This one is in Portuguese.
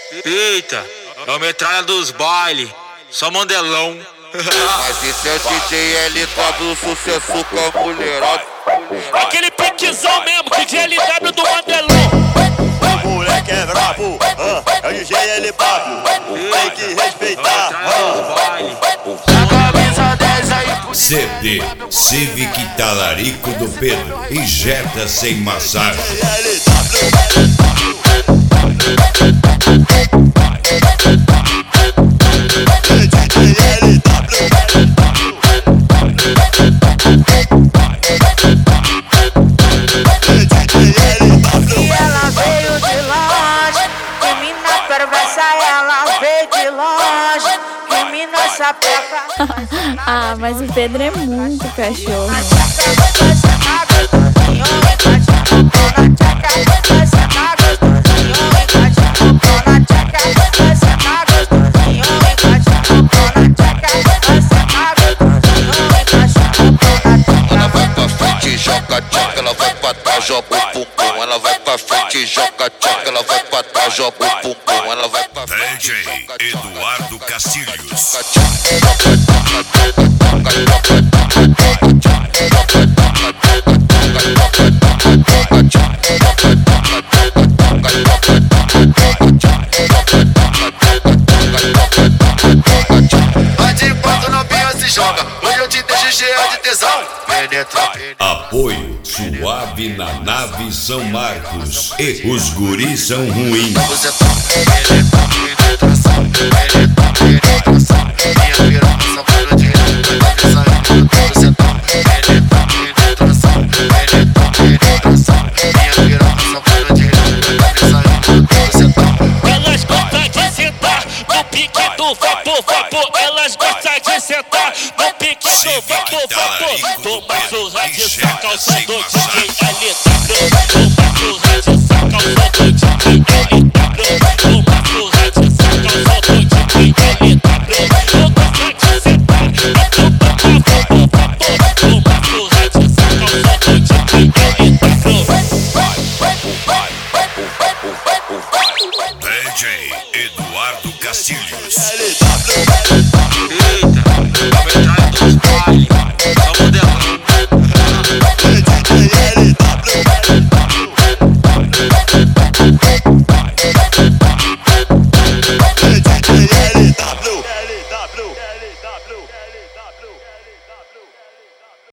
Eita, é o metralha dos baile, só mandelão. Mas esse é o DJ LW, sucesso com a mulherada. Aquele piquezão mesmo, DJ LW do mandelão. O moleque é brabo, é o DJ LW, tem que respeitar. CD Civic Talarico do Pedro, injeta sem massagem. Ah, mas o Pedro é muito cachorro. Ela vai pra frente, joga tchaca, ela vai pra trás, joga o bumbum. Ela vai pra frente, joga tchaca, ela vai pra trás, joga o bumbum. Ela vai pra frente, DJ Eduardo Castilhos. Vai de quatro novinha se joga, hoje eu te deixo cheia de tesão. Penetra, Apoio Suave na Nave São Marcos. E os guris são ruins. você tá penetração, penetração. Minha piroca só para de penetração. Você tá penetração, penetração. Minha piroca só para de penetração. Você tá. Elas gostam de sentar no pique do vapor, vapor. Elas gostam de sentar no pique do vapor, vapor. Toma surra de calça do DJ LW.